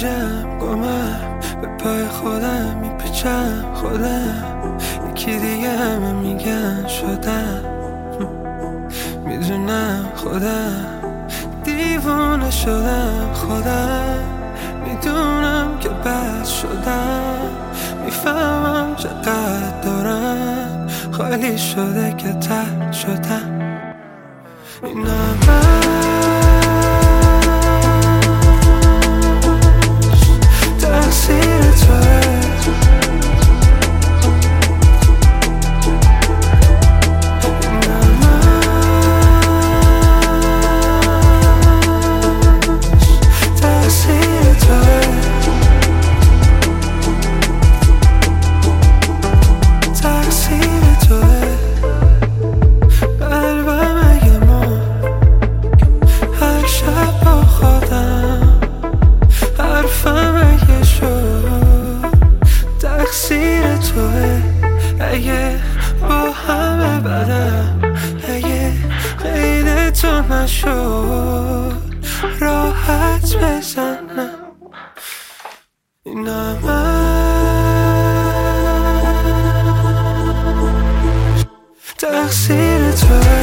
گیجم گمم به پای خودم میپیچم خودم یکی دیگه همه میگن شدم میدونم خودم دیوونه شدم خودم میدونم که بد شدم میفهمم چقدر دارم خالی شده که ترد شدم اینم تقصیر توه تقصیر توه اگه با همه بدم اگه غیر تو نشد راحت بزنم اینم تقصیر توه